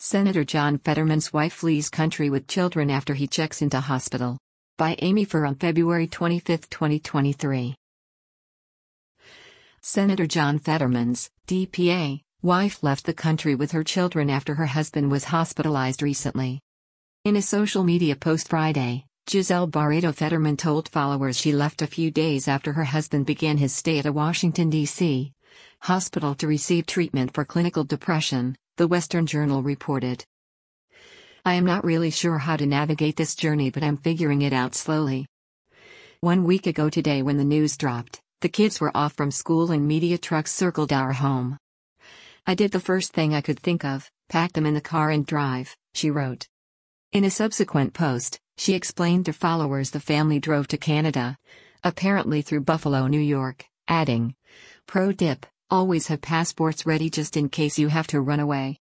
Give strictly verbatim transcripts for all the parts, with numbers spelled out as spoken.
Senator John Fetterman's wife flees country with children after he checks into hospital. By Amy Furr on February twenty-fifth, twenty twenty-three. Senator John Fetterman's, D P A, wife left the country with her children after her husband was hospitalized recently. In a social media post Friday, Giselle Barreto Fetterman told followers she left a few days after her husband began his stay at a Washington, D C hospital to receive treatment for clinical depression, the Western Journal reported. I am not really sure how to navigate this journey, but I'm figuring it out slowly. One week ago today, when the news dropped, the kids were off from school and media trucks circled our home. I did the first thing I could think of, pack them in the car and drive, she wrote. In a subsequent post, she explained to followers the family drove to Canada, apparently through Buffalo, New York, adding, "Pro tip, always have passports ready just in case you have to run away."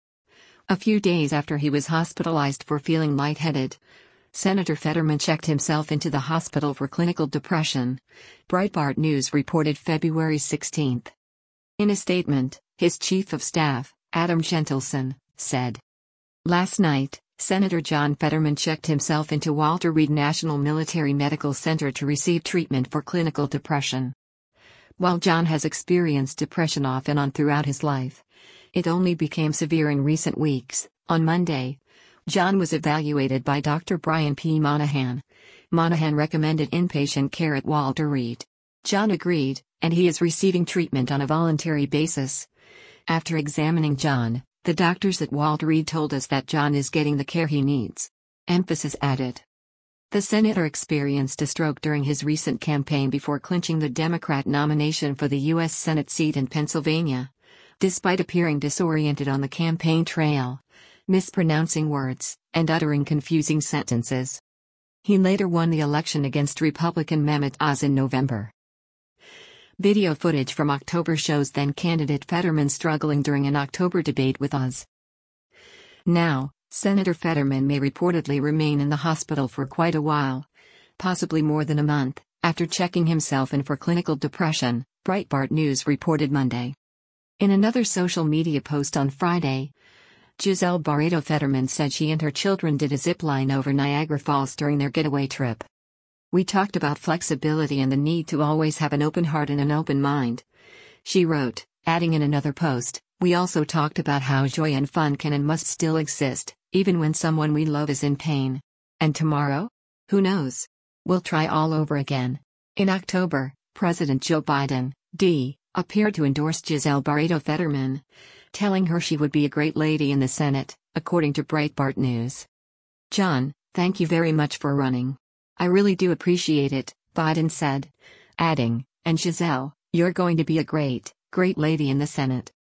A few days after he was hospitalized for feeling lightheaded, Senator Fetterman checked himself into the hospital for clinical depression, Breitbart News reported February sixteenth. In a statement, his chief of staff, Adam Gentleson, said, "Last night, Senator John Fetterman checked himself into Walter Reed National Military Medical Center to receive treatment for clinical depression. While John has experienced depression off and on throughout his life, it only became severe in recent weeks. On Monday, John was evaluated by Doctor Brian P. Monahan. Monahan recommended inpatient care at Walter Reed. John agreed, and he is receiving treatment on a voluntary basis. After examining John, the doctors at Walter Reed told us that John is getting the care he needs." Emphasis added. The senator experienced a stroke during his recent campaign before clinching the Democrat nomination for the U S Senate seat in Pennsylvania. Despite appearing disoriented on the campaign trail, mispronouncing words, and uttering confusing sentences, he later won the election against Republican Mehmet Oz in November. Video footage from October shows then-candidate Fetterman struggling during an October debate with Oz. Now, Senator Fetterman may reportedly remain in the hospital for quite a while, possibly more than a month, after checking himself in for clinical depression, Breitbart News reported Monday. In another social media post on Friday, Giselle Barreto Fetterman said she and her children did a zip line over Niagara Falls during their getaway trip. "We talked about flexibility and the need to always have an open heart and an open mind," she wrote, adding in another post, "We also talked about how joy and fun can and must still exist, even when someone we love is in pain. And tomorrow? Who knows? We'll try all over again." In October, President Joe Biden, D, appeared to endorse Giselle Barreto Fetterman, telling her she would be a great lady in the Senate, according to Breitbart News. "John, thank you very much for running. I really do appreciate it," Biden said, adding, "And Giselle, you're going to be a great, great lady in the Senate."